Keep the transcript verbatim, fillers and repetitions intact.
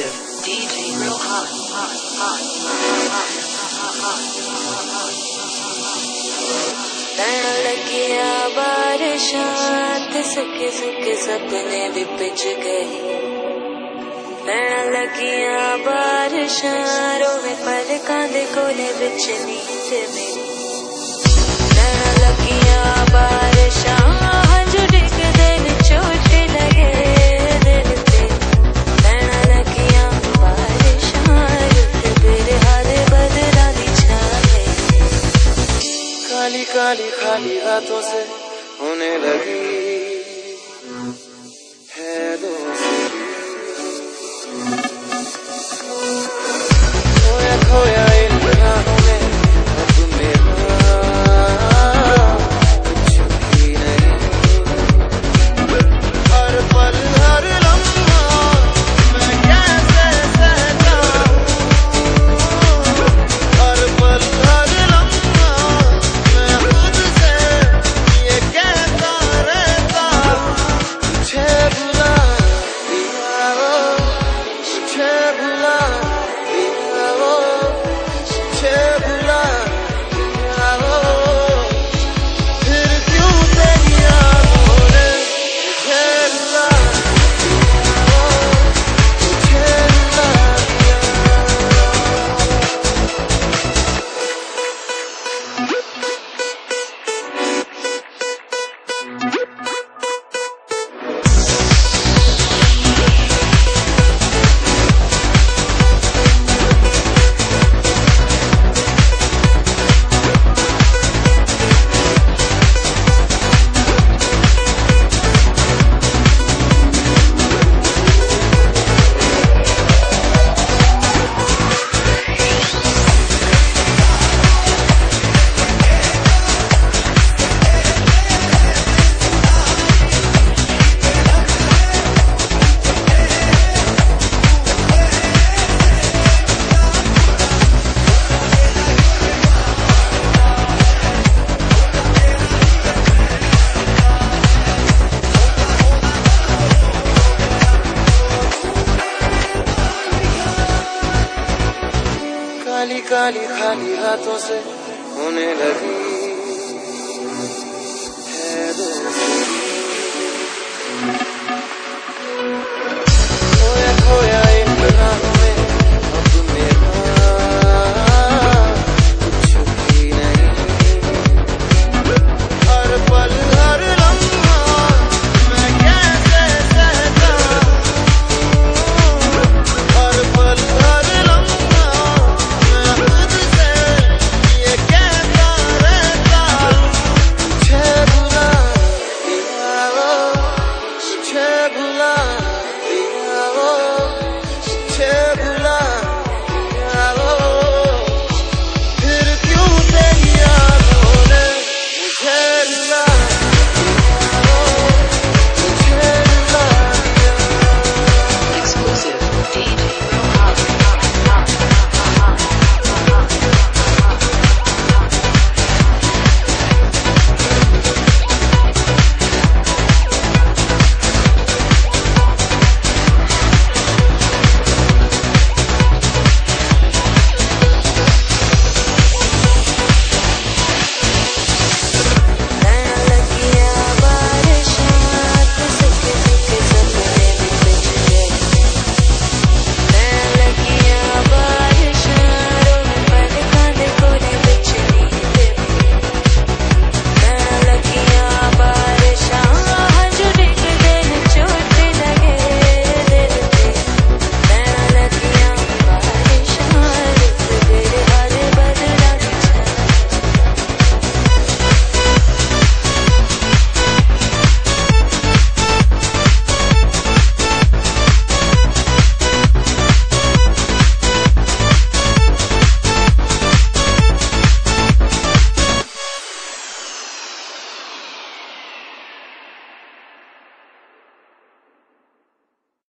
exclusive D J Real Hot, hot, hot, hot, hot, hot. पैना लगिया बारिशां ते सुके सुके सपने भी पिच गए। पैना लगिया बारिशां रोवे पलकां दे कोले विच नींद मेरी। पैना लगिया बारिशां हंझू डिगदे ने चोट लगे दिल ते। पैना लगिया बारिशां रुत बिरहा दे बदलां दी छावे। काली काली खाली रातों से होने लगी है दोस्ती। खोया खोया इन राहों में अब मेरा कुछ भी नहीं। हर पल हर लम्हा मैं कैसे सहता हूँ। हर पल हर लम्हा मैं खुद से ये कहता रहता हूँ। तुझे भुला दिया वो, तुझे भुला दिया वो, तुझे भुला दिया वो। फिर क्यों तेरी यादों ने मुझे रुला दिया वो, मुझे रुला दिया। काली काली खाली रातों से होने लगी